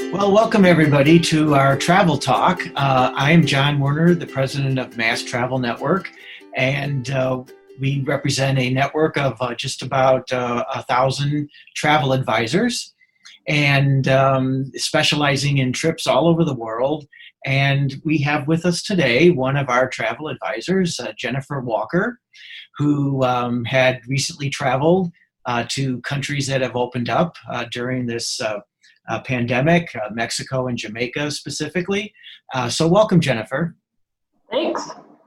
Well, welcome everybody to our travel talk. I am John Werner, the president of Mass Travel Network, and we represent a network of just about 1,000 travel advisors, and specializing in trips all over the world. And we have with us today one of our travel advisors, Jennifer Walker, who had recently traveled to countries that have opened up during this pandemic, Mexico and Jamaica specifically. So welcome, Jennifer. Thanks.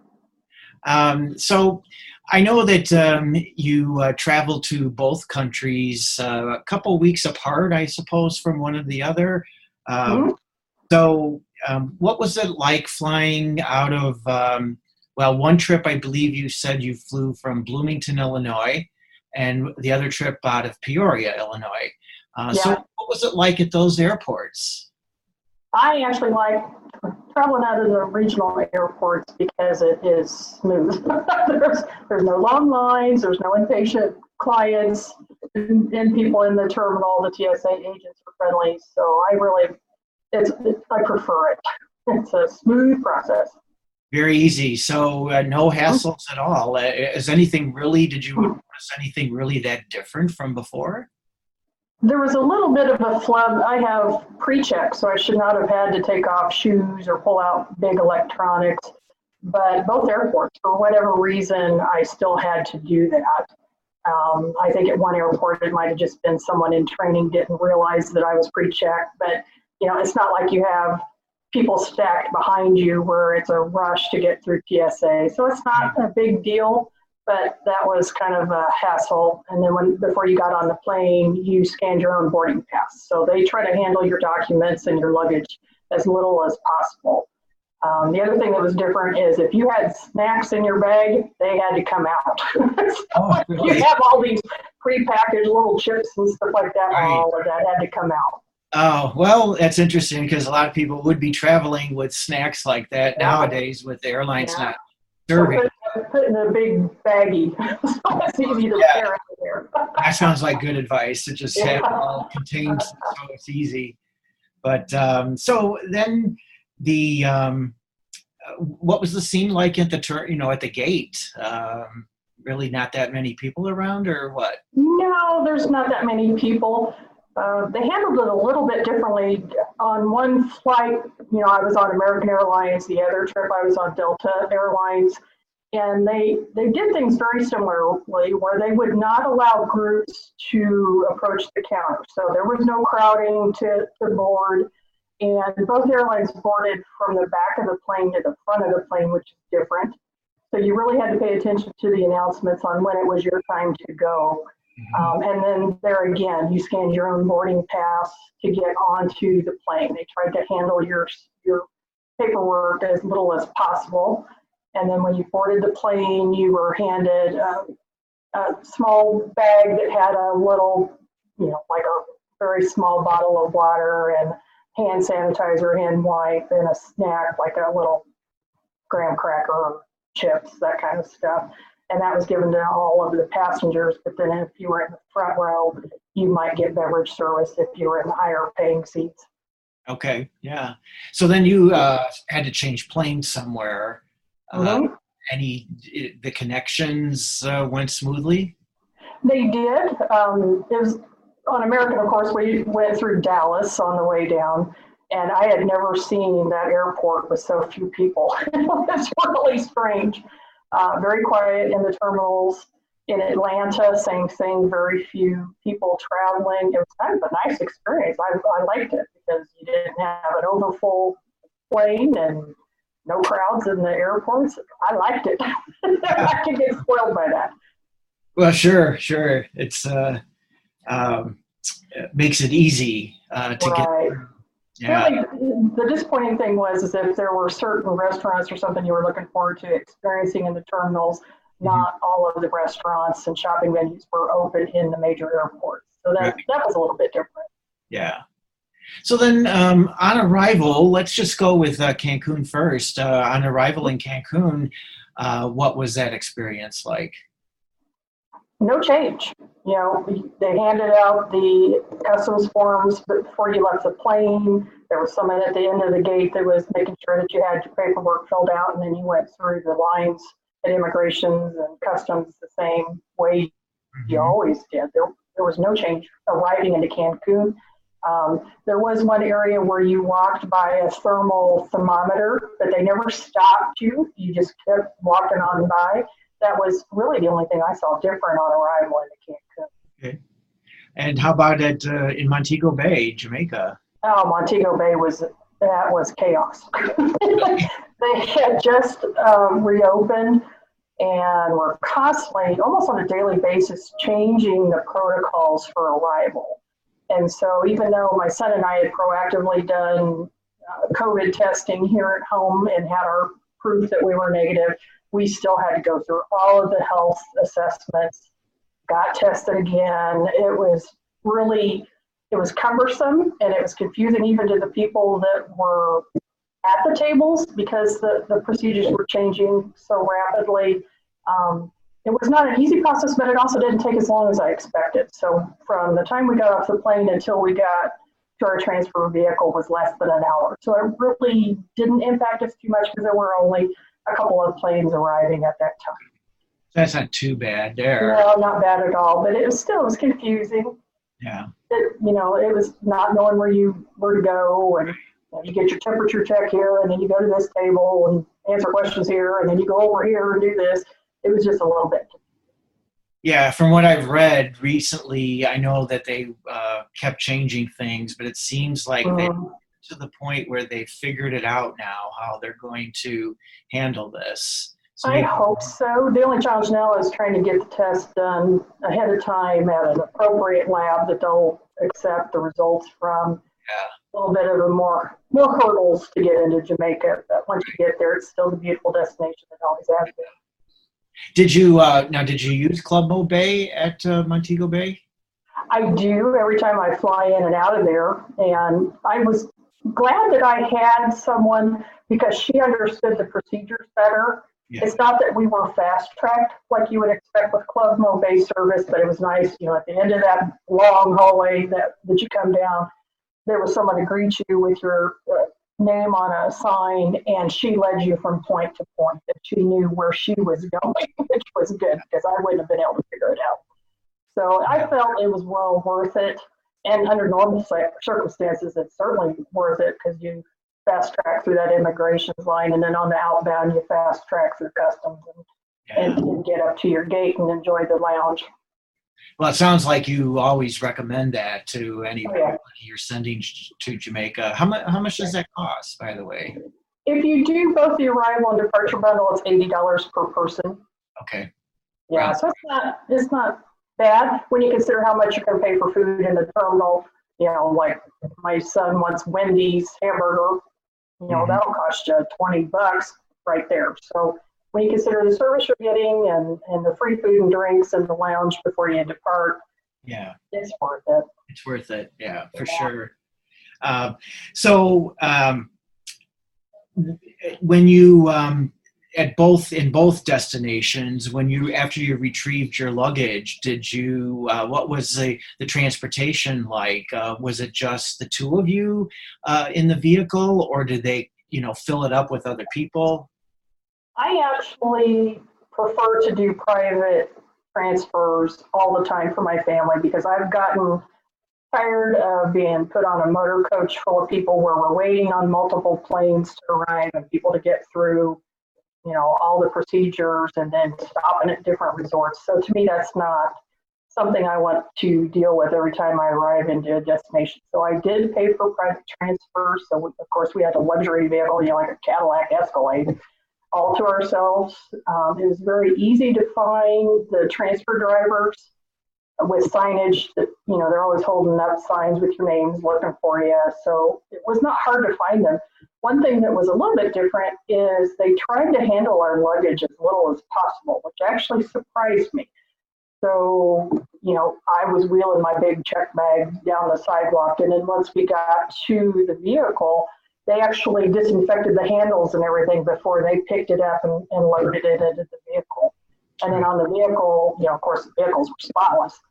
So I know that you traveled to both countries a couple weeks apart, I suppose, from one of the other. So what was it like flying out of, one trip I believe you said you flew from Bloomington, Illinois, and the other trip out of Peoria, Illinois. So what was it like at those airports? I actually like traveling out of the regional airports because it is smooth. there's no long lines, there's no impatient clients, and people in the terminal, the TSA agents are friendly. So I prefer it. It's a smooth process. Very easy. So no hassles at all. Did you notice anything really that different from before? There was a little bit of a flub. I have pre-check, so I should not have had to take off shoes or pull out big electronics. But both airports, for whatever reason, I still had to do that. I think at one airport, it might have just been someone in training didn't realize that I was pre-checked. But, it's not like you have people stacked behind you where it's a rush to get through TSA. So it's not a big deal. But that was kind of a hassle. And then before you got on the plane, you scanned your own boarding pass. So they try to handle your documents and your luggage as little as possible. The other thing that was different is if you had snacks in your bag, they had to come out. Really? You have all these prepackaged little chips and stuff like that. Right. All of that had to come out. Oh, well, that's interesting because a lot of people would be traveling with snacks like that nowadays with the airlines not serving. Put in a big baggie so it's easy to carry out there. That sounds like good advice to just have it all contained so it's easy. But so then what was the scene like at the gate? Really not that many people around, or what? No, there's not that many people. They handled it a little bit differently. On one flight, I was on American Airlines. The other trip, I was on Delta Airlines. And they did things very similarly, where they would not allow groups to approach the counter. So there was no crowding to board. And both airlines boarded from the back of the plane to the front of the plane, which is different. So you really had to pay attention to the announcements on when it was your time to go. And then there again, you scanned your own boarding pass to get onto the plane. They tried to handle your paperwork as little as possible. And then when you boarded the plane, you were handed a small bag that had a little, like a very small bottle of water and hand sanitizer, hand wipe, and a snack, like a little graham cracker, chips, that kind of stuff. And that was given to all of the passengers. But then if you were in the front row, you might get beverage service if you were in the higher paying seats. Okay, yeah. So then you had to change planes somewhere. The connections went smoothly? They did. It was on American, of course, we went through Dallas on the way down, and I had never seen that airport with so few people. It's really strange. Very quiet in the terminals. In Atlanta, same thing, very few people traveling. It was kind of a nice experience. I liked it because you didn't have an overfull plane and no crowds in the airports. I liked it. I can get spoiled by that. Well, sure. It's makes it easy to get through. Yeah. Really, the disappointing thing was is if there were certain restaurants or something you were looking forward to experiencing in the terminals, not all of the restaurants and shopping venues were open in the major airports. So that was a little bit different. Yeah. So then on arrival, let's just go with Cancun first. On arrival in Cancun, what was that experience like? No change. They handed out the customs forms before you left the plane. There was someone at the end of the gate that was making sure that you had your paperwork filled out, and then you went through the lines at immigrations and customs the same way you always did. There was no change arriving into Cancun. There was one area where you walked by a thermal thermometer, but they never stopped you. You just kept walking on by. That was really the only thing I saw different on arrival into Cancun. Okay. And how about in Montego Bay, Jamaica? Oh, Montego Bay was chaos. They had just reopened and were constantly, almost on a daily basis, changing the protocols for arrival. And so even though my son and I had proactively done COVID testing here at home and had our proof that we were negative, we still had to go through all of the health assessments, got tested again. It was cumbersome, and it was confusing even to the people that were at the tables because the procedures were changing so rapidly. It was not an easy process, but it also didn't take as long as I expected. So from the time we got off the plane until we got to our transfer vehicle was less than an hour. So it really didn't impact us too much because there were only a couple of planes arriving at that time. That's not too bad there. No, not bad at all, but it was confusing. Yeah. It was not knowing where to go, and you get your temperature check here, and then you go to this table and answer questions here, and then you go over here and do this. It was just a little bit. Yeah, from what I've read recently, I know that they kept changing things, but it seems like they're to the point where they figured it out now, how they're going to handle this. So I hope so. The only challenge now is trying to get the test done ahead of time at an appropriate lab that they'll accept the results from. Yeah. A little bit of more hurdles to get into Jamaica, but once you get there, it's still the beautiful destination it always has been. Did you use Club Mo Bay at Montego Bay? I do every time I fly in and out of there, and I was glad that I had someone because she understood the procedures better. Yeah. It's not that we were fast-tracked like you would expect with Club Mo Bay service, but it was nice, at the end of that long hallway that you come down, there was someone to greet you with your name on a sign, and she led you from point to point, that she knew where she was going, which was good because I wouldn't have been able to figure it out. So I felt it was well worth it, and under normal circumstances, it's certainly worth it because you fast track through that immigration line, and then on the outbound, you fast track through customs and get up to your gate and enjoy the lounge. Well, it sounds like you always recommend that to anybody you're sending to Jamaica. How much does that cost, by the way? If you do both the arrival and departure bundle, it's $80 per person. Okay. Yeah, wow. So it's not bad when you consider how much you're going to pay for food in the terminal. Like my son wants Wendy's hamburger. That'll cost you $20 right there. So when you consider the service you're getting and the free food and drinks and the lounge before you depart, it's worth it. It's worth it, for sure. So when you in both destinations, after you retrieved your luggage, did you what was the transportation like? Was it just the two of you in the vehicle, or did they fill it up with other people? I actually prefer to do private transfers all the time for my family because I've gotten tired of being put on a motor coach full of people where we're waiting on multiple planes to arrive and people to get through, all the procedures and then stopping at different resorts. So to me, that's not something I want to deal with every time I arrive into a destination. So I did pay for private transfers. So of course we had a luxury vehicle, like a Cadillac Escalade, all to ourselves. It was very easy to find the transfer drivers with signage that, they're always holding up signs with your names looking for you. So it was not hard to find them. One thing that was a little bit different is they tried to handle our luggage as little as possible, which actually surprised me. So, I was wheeling my big check bag down the sidewalk, and then once we got to the vehicle, they actually disinfected the handles and everything before they picked it up and loaded it into the vehicle. And then on the vehicle, of course, the vehicles were spotless.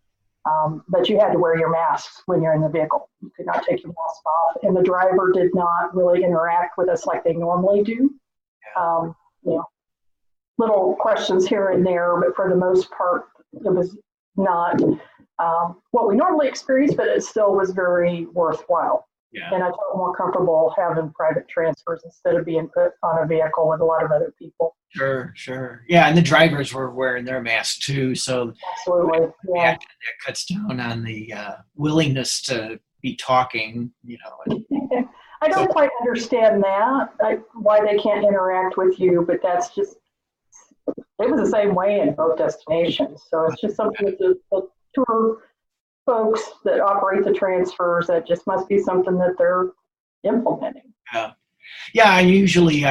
But you had to wear your masks when you're in the vehicle. You could not take your mask off. And the driver did not really interact with us like they normally do. You know, little questions here and there, but for the most part, it was not what we normally experience, but it still was very worthwhile. Yeah. And I felt more comfortable having private transfers instead of being put on a vehicle with a lot of other people. Sure. Yeah, and the drivers were wearing their masks too, so absolutely, yeah. That cuts down on the willingness to be talking, you know. I don't quite understand that, why they can't interact with you, but that's just, it was the same way in both destinations. So it's just something that the tour folks that operate the transfers, that just must be something that they're implementing. Yeah. Usually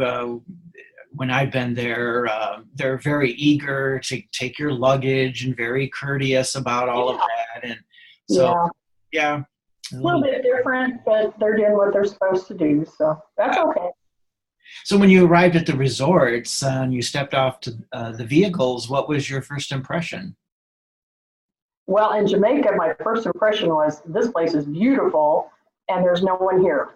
when I've been there, they're very eager to take your luggage and very courteous about all of that. And so, yeah. A little bit different, but they're doing what they're supposed to do. So that's okay. So when you arrived at the resorts and you stepped off to the vehicles, what was your first impression? Well, in Jamaica, my first impression was this place is beautiful and there's no one here.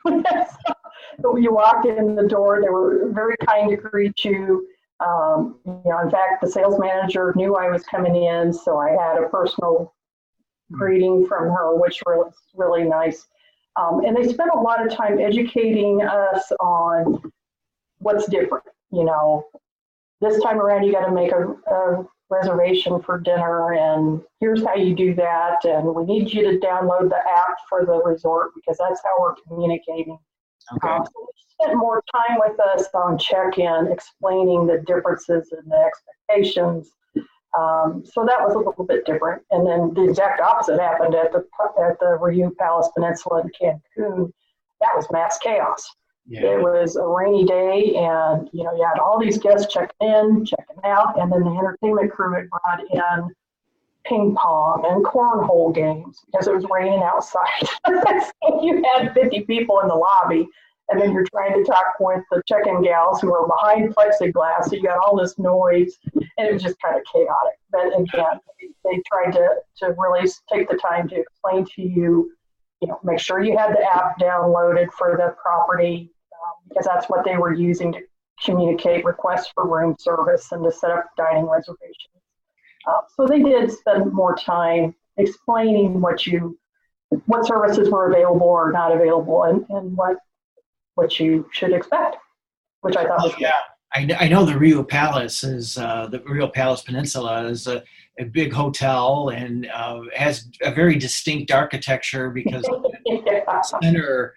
So when you walked in the door, they were very kind to greet you. In fact, the sales manager knew I was coming in, so I had a personal greeting from her, which was really nice. And they spent a lot of time educating us on what's different. This time around, you got to make a reservation for dinner, and here's how you do that. And we need you to download the app for the resort because that's how we're communicating. Okay. So they spent more time with us on check-in, explaining the differences and the expectations. So that was a little bit different. And then the exact opposite happened at the Riu Palace Peninsula in Cancun. That was mass chaos. Yeah. It was a rainy day, and you had all these guests checking in, checking out, and then the entertainment crew had brought in ping pong and cornhole games because it was raining outside. So you had 50 people in the lobby, and then you're trying to talk with the check-in gals who are behind plexiglass, so you got all this noise, and it was just kind of chaotic. But again, they tried to really take the time to explain to you, make sure you had the app downloaded for the property, because that's what they were using to communicate requests for room service and to set up dining reservations. So they did spend more time explaining what services were available or not available, and what you should expect, which I thought was good. I know the Riu Palace the Riu Palace Peninsula is a big hotel and has a very distinct architecture because the center,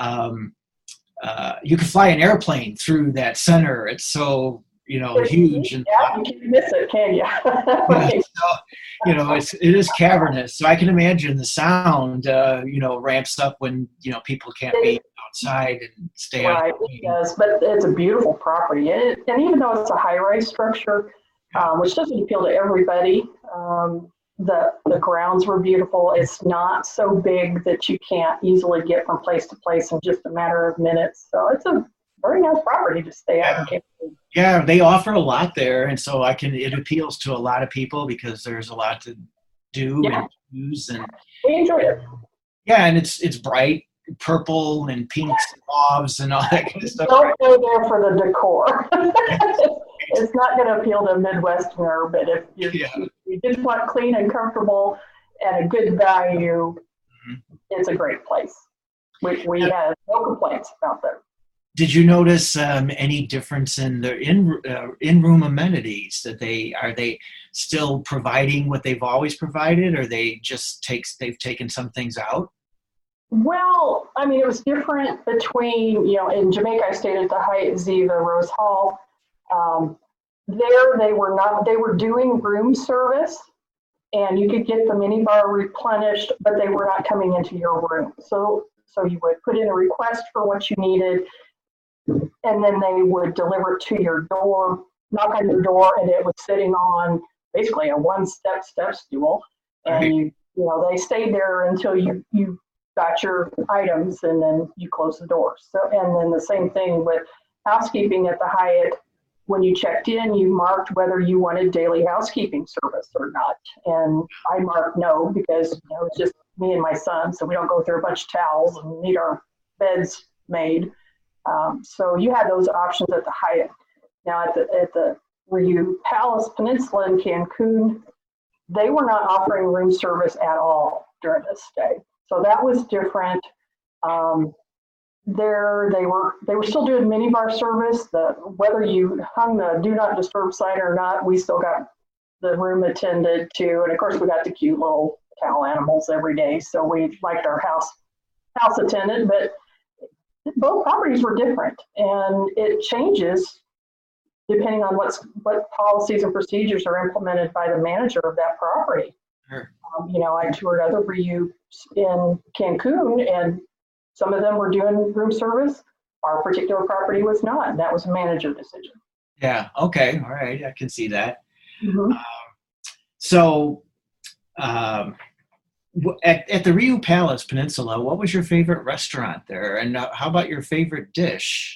you can fly an airplane through that center. It's so huge, and you can't miss it, can you? Right. So, it is cavernous. So I can imagine the sound, ramps up when people can't be outside and stay out. Right, it does, but it's a beautiful property, and even though it's a high-rise structure, which doesn't appeal to everybody, the grounds were beautiful. It's not so big that you can't easily get from place to place in just a matter of minutes. So it's a very nice property to stay at. Yeah, they offer a lot there, and so it appeals to a lot of people because there's a lot to do and use, and we enjoyed it. Yeah, and it's bright purple and pinks and mauves and all that kind of stuff. Don't go there for the decor. It's not going to appeal to a Midwesterner, but if you just want clean and comfortable and a good value, it's a great place. We have no complaints about that. Did you notice any difference in the in-room amenities? Are they still providing what they've always provided, or they've taken some things out? Well, it was different between, in Jamaica, I stayed at the Hyatt Ziva Rose Hall. There they were doing room service, and you could get the minibar replenished, but they were not coming into your room. So you would put in a request for what you needed, and then they would deliver it to your door, knock on your door, and it was sitting on basically a one-step stool. And they stayed there until you got your items, and then you close the door. So, and then the same thing with housekeeping at the Hyatt. when you checked in, you marked whether you wanted daily housekeeping service or not. And I marked no because it's just me and my son, so we don't go through a bunch of towels and need our beds made. So you had those options at the Hyatt. Now at the Riu Palace Peninsula in Cancun, they were not offering room service at all during this stay. So that was different. There they were still doing minibar service. Whether you hung the do not disturb sign or not, we still got the room attended to, and of course we got the cute little towel animals every day. So we liked our house attendant, but both properties were different, and it changes depending on what policies and procedures are implemented by the manager of that property. Sure. I toured other Riu in Cancun, and some of them were doing room service. Our particular property was not, and that was a manager decision. Yeah. Okay. All right. I can see that. Mm-hmm. At the Riu Palace Peninsula, what was your favorite restaurant there, and how about your favorite dish?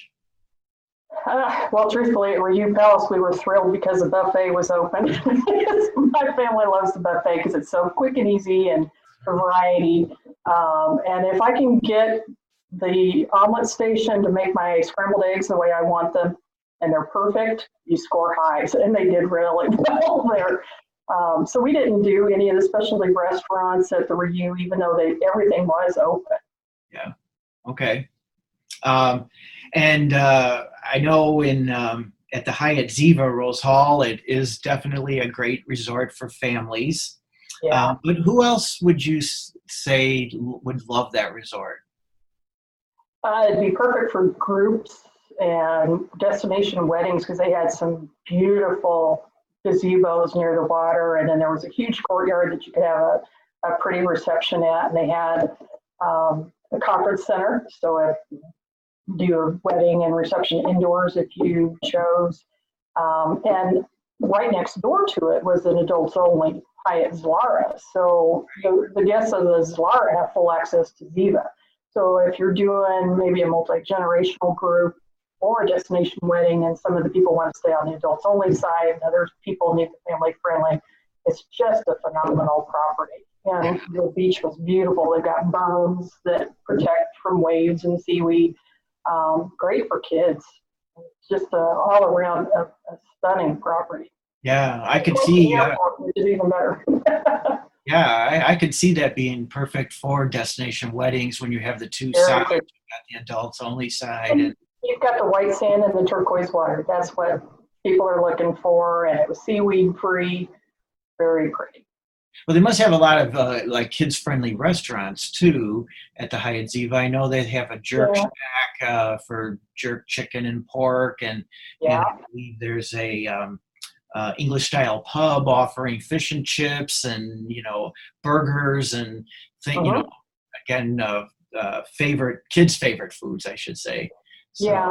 Well, truthfully, at Riu Palace, we were thrilled because the buffet was open. My family loves the buffet because it's so quick and easy and a variety. And if I can get the omelet station to make my scrambled eggs the way I want them, and they're perfect, you score highs. And they did really well there. So we didn't do any of the specialty restaurants at the Riu, even though everything was open. Yeah. Okay. And I know at the Hyatt Ziva Rose Hall, it is definitely a great resort for families. Yeah. But who else would you say would love that resort? It'd be perfect for groups and destination weddings because they had some beautiful gazebos near the water, and then there was a huge courtyard that you could have a pretty reception at, and they had a conference center, so if do a wedding and reception indoors if you chose. And right next door to it was an adults only Hyatt Zilara. So the guests of the Zilara have full access to Ziva. So if you're doing maybe a multi-generational group or a destination wedding and some of the people want to stay on the adults only side and other people need the family friendly, it's just a phenomenal property. And the beach was beautiful. They've got berms that protect from waves and seaweed. Great for kids. It's just all around a stunning property. Yeah, I could see. Which is even better. Yeah, I could see that being perfect for destination weddings when you have the two sides. You've got the adults only side. And you've got the white sand and the turquoise water. That's what people are looking for. And it was seaweed free. Very pretty. Well, they must have a lot of kids-friendly restaurants too at the Hyatt Ziva. I know they have a jerk shack for jerk chicken and pork, and I believe there's a English-style pub offering fish and chips and burgers and kids' favorite foods, I should say. So. Yeah,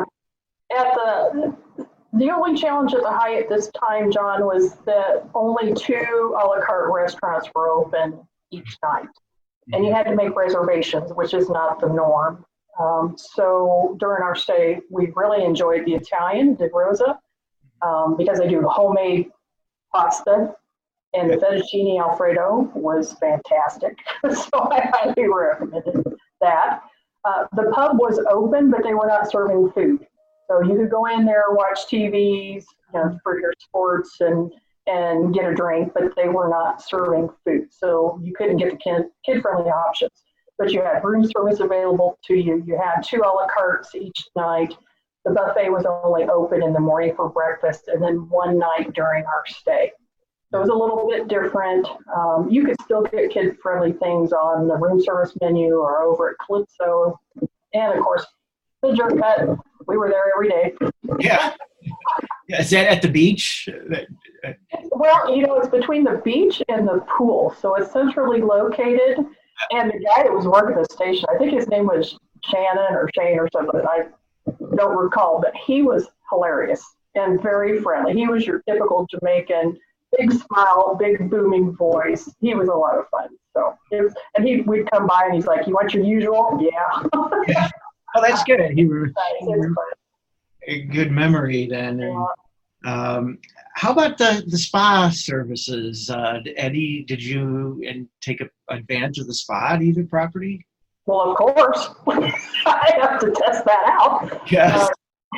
the only challenge at the Hyatt this time, John, was that only 2 a la carte restaurants were open each night. And you had to make reservations, which is not the norm. So during our stay, we really enjoyed the Italian, Di Rosa, because they do homemade pasta. And the fettuccine Alfredo was fantastic. So I highly recommended that. The pub was open, but they were not serving food. So you could go in there, watch TVs, for your sports and get a drink, but they were not serving food. So you couldn't get the kid-friendly options. But you had room service available to you. You had 2 a la cartes each night. The buffet was only open in the morning for breakfast and then one night during our stay. So it was a little bit different. You could still get kid-friendly things on the room service menu or over at Calypso. And, of course, the jerk cut. We were there every day. Yeah. Is that at the beach? Well, it's between the beach and the pool. So it's centrally located. And the guy that was working the station, I think his name was Shannon or Shane or something. I don't recall. But he was hilarious and very friendly. He was your typical Jamaican, big smile, big booming voice. He was a lot of fun. So we'd come by and he's like, "You want your usual?" Yeah. Oh, that's good. He was a good memory then. Yeah. How about the spa services? Eddie, did you take advantage of the spa at either property? Well, of course, I have to test that out. Yes.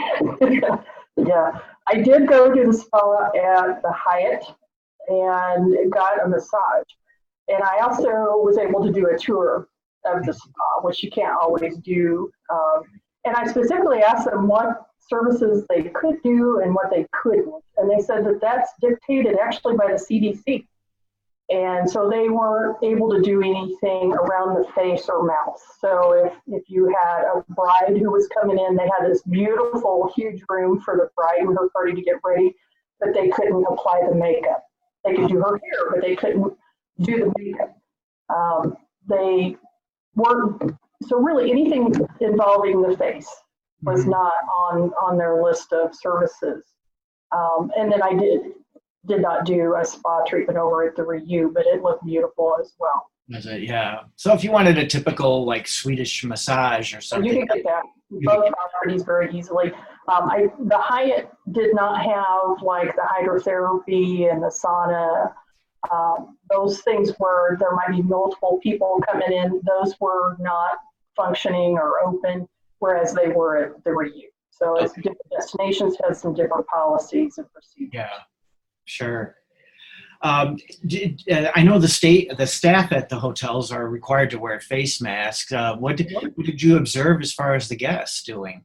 Yeah, I did go to the spa at the Hyatt and got a massage. And I also was able to do a tour of the spa, which you can't always do. And I specifically asked them what services they could do and what they couldn't. And they said that that's dictated actually by the CDC. And so they weren't able to do anything around the face or mouth. So if you had a bride who was coming in, they had this beautiful, huge room for the bride and her party to get ready, but they couldn't apply the makeup. They could do her hair, but they couldn't do the makeup. They weren't, so really anything involving the face was not on their list of services. And then I did not do a spa treatment over at the Ryu, but it looked beautiful as well. Was it? Yeah. So if you wanted a typical like Swedish massage or something, you can get that both properties very easily. The Hyatt did not have like the hydrotherapy and the sauna. Those things where there might be multiple people coming in, those were not functioning or open, whereas they were at the Ryu. So it's different destinations have some different policies and procedures. Yeah. Sure. I know the staff at the hotels are required to wear face masks. What did you observe as far as the guests doing?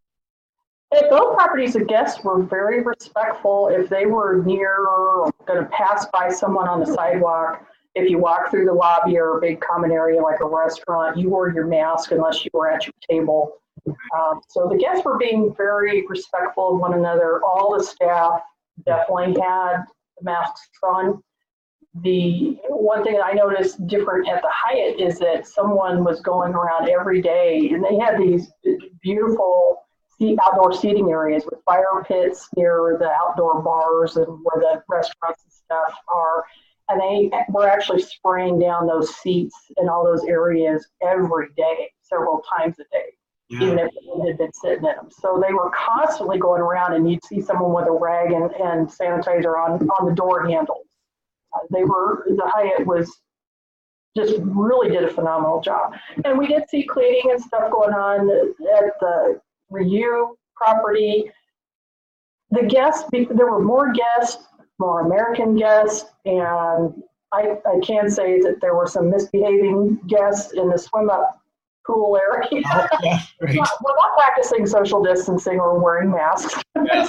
At both properties, the guests were very respectful. If they were near or going to pass by someone on the sidewalk, if you walk through the lobby or a big common area like a restaurant, you wore your mask unless you were at your table. So the guests were being very respectful of one another. All the staff definitely had the masks on. The one thing I noticed different at the Hyatt is that someone was going around every day, and they had these beautiful outdoor seating areas with fire pits near the outdoor bars and where the restaurants and stuff are. And they were actually spraying down those seats in all those areas every day, several times a day. Yeah. Even if they had been sitting in them. So they were constantly going around, and you'd see someone with a rag and sanitizer on the door handles. The Hyatt was just really did a phenomenal job. And we did see cleaning and stuff going on at the Ryu property. The guests, there were more guests, more American guests, and I can say that there were some misbehaving guests in the swim up pool area. Oh, yeah, right. We're not practicing social distancing or wearing masks. Yes.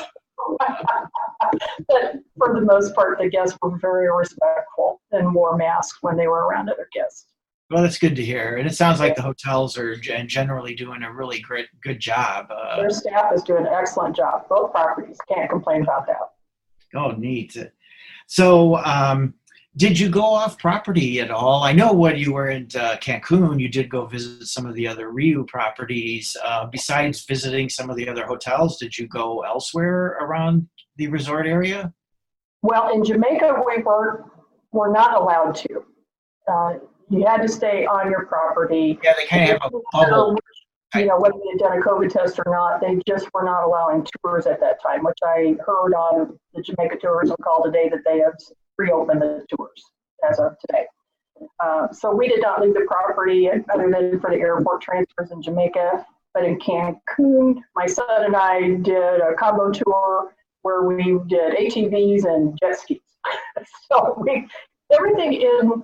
But for the most part, the guests were very respectful and wore masks when they were around other guests. Well, that's good to hear. And it sounds like the hotels are generally doing a really good job. Their staff is doing an excellent job. Both properties, can't complain about that. Oh, neat. So, did you go off property at all? I know when you were in Cancun, you did go visit some of the other Ryu properties. Besides visiting some of the other hotels, did you go elsewhere around the resort area? Well, in Jamaica, we were not allowed to. You had to stay on your property. Yeah, they kind of have a bubble. Whether they had done a COVID test or not, they just were not allowing tours at that time, which I heard on the Jamaica tourism call today that they have reopened the tours as of today. So we did not leave the property other than for the airport transfers in Jamaica. But in Cancun, my son and I did a combo tour where we did ATVs and jet skis. So everything in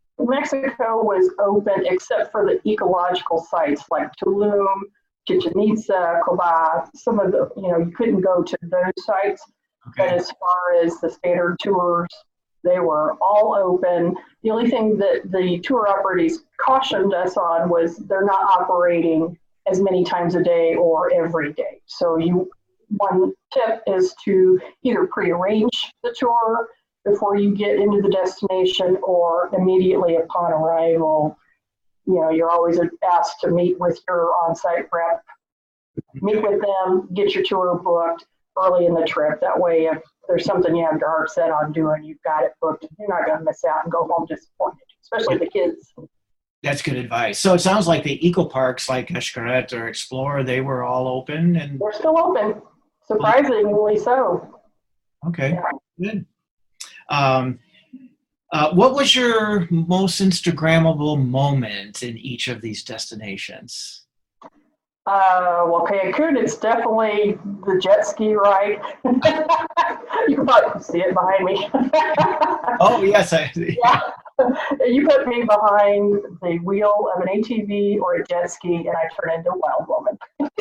Mexico was open except for the ecological sites like Tulum, Chichen Itza, Cobá. Some of the, you couldn't go to those sites. Okay. But as far as the standard tours, they were all open. The only thing that the tour operators cautioned us on was they're not operating as many times a day or every day. So one tip is to either pre-arrange the tour before you get into the destination or immediately upon arrival. You're always asked to meet with your on-site rep, meet with them, get your tour booked early in the trip. That way, if there's something you have your heart set on doing, you've got it booked. You're not going to miss out and go home disappointed, especially the kids. That's good advice. So it sounds like the eco parks like Xcaret or Explore, they were all open. And they're still open, surprisingly so. Okay. Yeah. Good. Um, what was your most Instagrammable moment in each of these destinations? Well, Cancun, it's definitely the jet ski ride. You can probably see it behind me. Oh, yes. Yeah. You put me behind the wheel of an ATV or a jet ski, and I turn into a wild woman.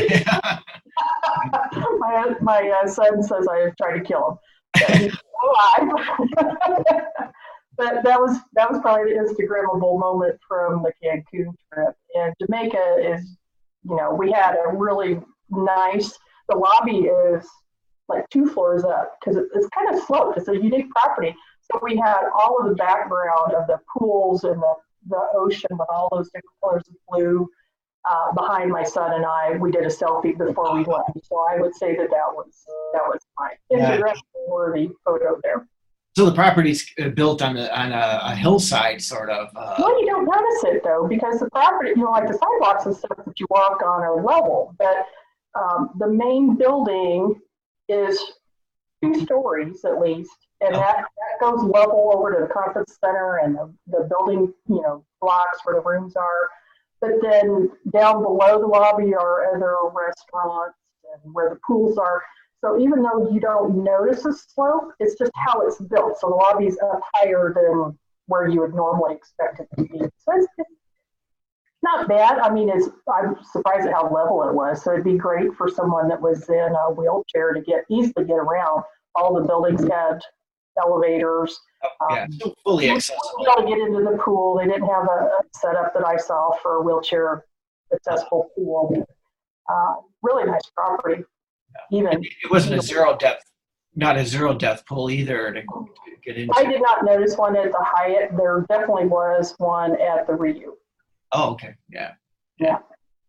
My son says I tried to kill him, but he's alive. But that was probably the Instagrammable moment from the Cancun trip. And Jamaica is, we had a really nice. The lobby is like 2 floors up because it's kind of sloped. It's a unique property. So we had all of the background of the pools and the ocean with all those different colors of blue behind my son and I. We did a selfie before we left. So I would say that was my Instagram worthy photo there. So the property's built on a hillside, sort of. Well, you don't notice it though, because the property, like the sidewalks and stuff that you walk on are level, but the main building is 2 stories at least, and that goes level over to the conference center and the building, blocks where the rooms are. But then down below the lobby are other restaurants and where the pools are. So even though you don't notice a slope, it's just how it's built. So the lobby's up higher than where you would normally expect it to be. So it's not bad. I mean, I'm surprised at how level it was. So it'd be great for someone that was in a wheelchair to easily get around. All the buildings had elevators. So fully accessible. You got to get into the pool. They didn't have a setup that I saw for a wheelchair accessible pool. Really nice property. Even it wasn't a zero depth, not a zero depth pool either to get into. I did not notice one at the Hyatt. There definitely was one at the Riu. Oh, okay. Yeah.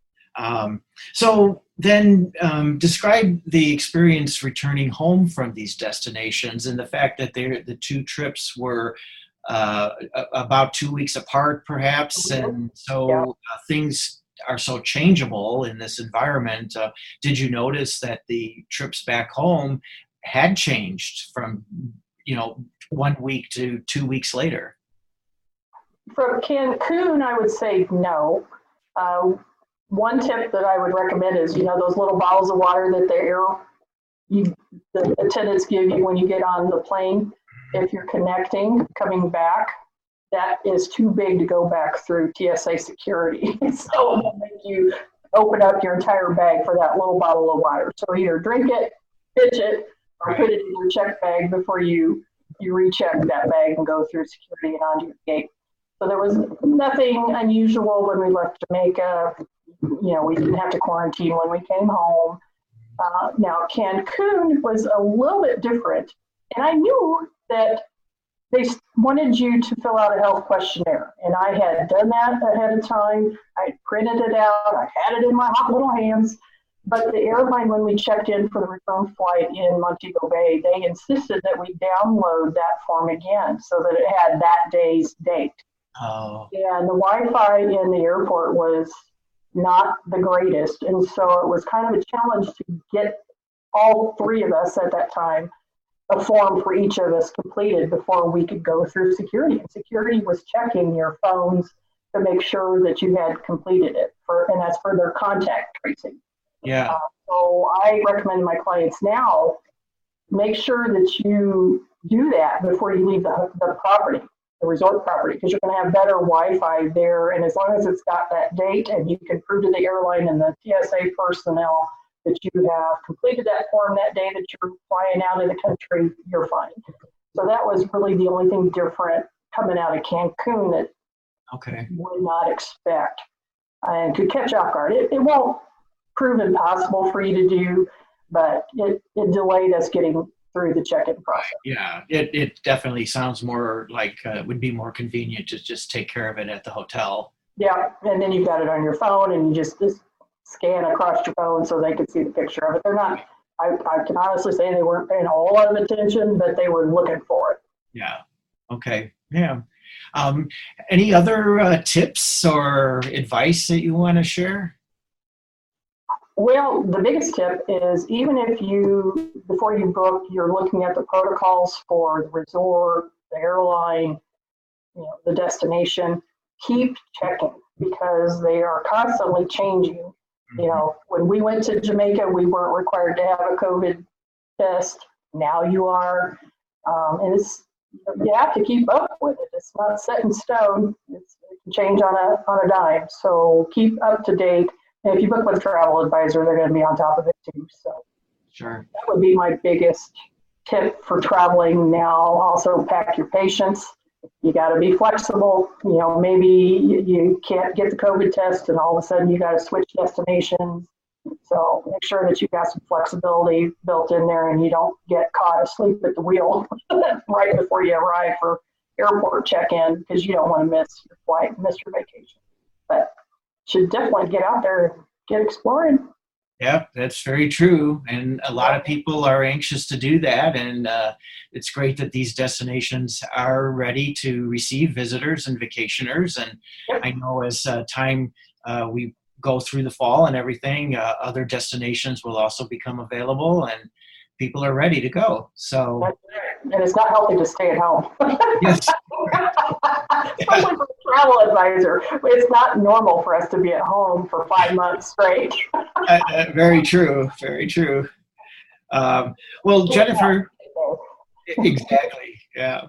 So then describe the experience returning home from these destinations and the fact that the 2 trips were about 2 weeks apart, perhaps. And so things are so changeable in this environment. Did you notice that the trips back home had changed from, 1 week to 2 weeks later? From Cancun, I would say no. One tip that I would recommend is, those little bottles of water that the attendants give you when you get on the plane. If you're coming back, that is too big to go back through TSA security. So it'll make you open up your entire bag for that little bottle of water. So either drink it, pitch it, or put it in your check bag before you recheck that bag and go through security and onto your gate. So there was nothing unusual when we left Jamaica. We didn't have to quarantine when we came home. Now, Cancun was a little bit different. And I knew that they wanted you to fill out a health questionnaire. And I had done that ahead of time. I printed it out. I had it in my hot little hands. But the airline, when we checked in for the return flight in Montego Bay, they insisted that we download that form again so that it had that day's date. Oh. And the Wi-Fi in the airport was not the greatest. And so it was kind of a challenge to get all 3 of us at that time a form for each of us completed before we could go through security. And security was checking your phones to make sure that you had completed it, and that's for their contact tracing. Yeah. So I recommend my clients now, make sure that you do that before you leave the property, the resort property, because you're going to have better Wi-Fi there. And as long as it's got that date and you can prove to the airline and the TSA personnel that you have completed that form that day that you're flying out of the country, you're fine. So that was really the only thing different coming out of Cancun that you would not expect and could catch off guard. It won't prove impossible for you to do, but it delayed us getting through the check-in process. Yeah, it definitely sounds more like it would be more convenient to just take care of it at the hotel. Yeah, and then you've got it on your phone and you just scan across your phone so they could see the picture of it. They're not, I can honestly say they weren't paying a whole lot of attention, but they were looking for it. Yeah. Okay. Yeah. Any other tips or advice that you want to share? Well, the biggest tip is even if you, before you book, you're looking at the protocols for the resort, the airline, the destination, keep checking because they are constantly changing. When we went to Jamaica, we weren't required to have a COVID test. Now you are. And you have to keep up with it. It's not set in stone. It can change on a dime. So keep up to date. And if you book with a travel advisor, they're going to be on top of it too. So Sure. That would be my biggest tip for traveling now. Also, pack your patience. You got to be flexible. Maybe you can't get the COVID test and all of a sudden you got to switch destinations. So make sure that you got some flexibility built in there and you don't get caught asleep at the wheel right before you arrive for airport check-in because you don't want to miss your flight, miss your vacation. But should definitely get out there and get exploring. Yeah, that's very true. And a lot of people are anxious to do that. And it's great that these destinations are ready to receive visitors and vacationers. And I know as time we go through the fall and everything, other destinations will also become available and people are ready to go. So, and it's not healthy to stay at home. Yes. Especially for a travel advisor. It's not normal for us to be at home for 5 months straight. Very true. Very true. Well, Jennifer, exactly. Yeah.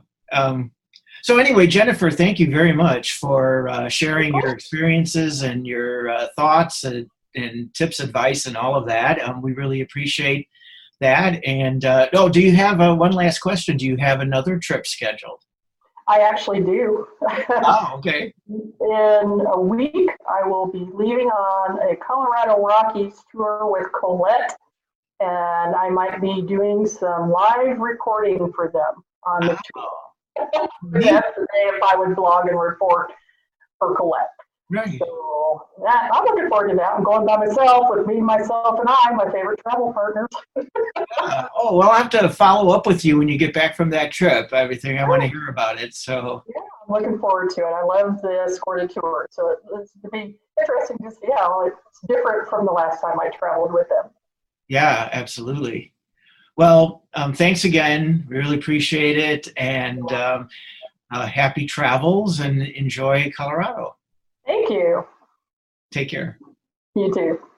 So anyway, Jennifer, thank you very much for sharing your experiences and your thoughts and tips, advice, and all of that. We really appreciate that. And do you have one last question? Do you have another trip scheduled? I actually do. Oh, okay. In a week, I will be leaving on a Colorado Rockies tour with Colette, and I might be doing some live recording for them on the tour. That's the day if I would blog and report for Colette. Right. So I'm looking forward to that. I'm going by myself with me, myself, and I, my favorite travel partners. Well, I'll have to follow up with you when you get back from that trip. Everything I want to hear about it. So yeah, I'm looking forward to it. I love the escorted tour, so it's to be interesting to see how it's different from the last time I traveled with them. Yeah, absolutely. Well, thanks again. Really appreciate it, and happy travels and enjoy Colorado. Thank you. Take care. You too.